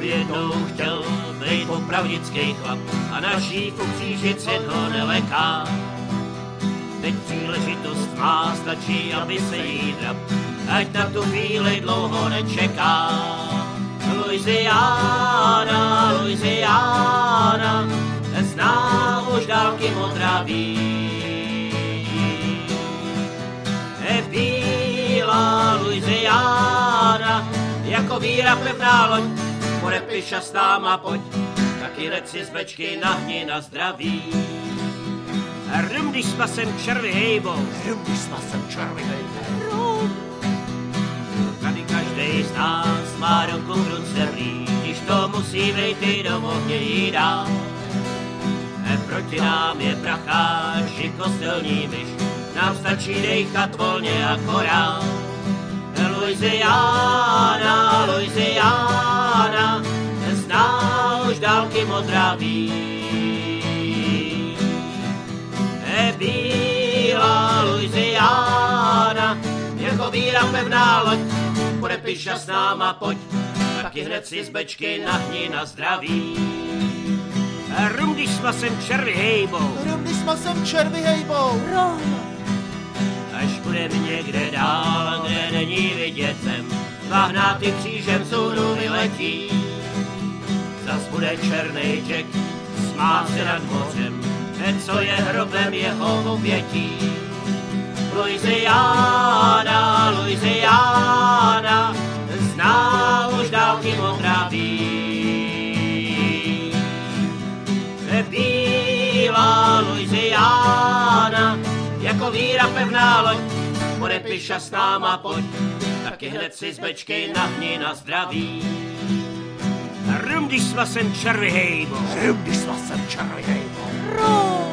by jednou chtěl být opravdický chlap a na šífu křížit svět ho neleká. Teď příležitost má, stačí, aby se jí drap, ať na tu chvíli dlouho nečeká. Louisiana, Louisiana, zná už dálky modraví. Bílá Louisiana, jako víra pevná loď, podepiš a s náma pojď, taky hned si z bečky nahni na zdraví. Rum, když spasem červy hejbou, rum, když spasem červy hejbou, tady každej z nás má ruku v ruce blíž, když to musí vejty do ohně jí dát. Proti nám je pracháč i kostelní myš, nám stačí dejchat volně akorát. Louisiana, Louisiana, zná už dálky modraví. Bílá Louisiana, jako víra pevná loď, podepiš a s náma pojď, taky hned si z bečky nahni na zdraví. Rum, když s masem červy hejbou, rum, když s masem červy hejbou, až budem někde dál, kde není vidět zem, dva hnáty křížem zůru vyletí. Zas bude černej Jack smát se nad mořem, co je hrobem jeho obětí. Louisiana, Louisiana, zná už dálky modraví. Bílá Louisiana, jako víra pevná loď, podepiš a s náma pojď, taky hned si z bečky nahni na zdraví. Rum, když s masem červy hejbou, rum, když s masem červy hejbou,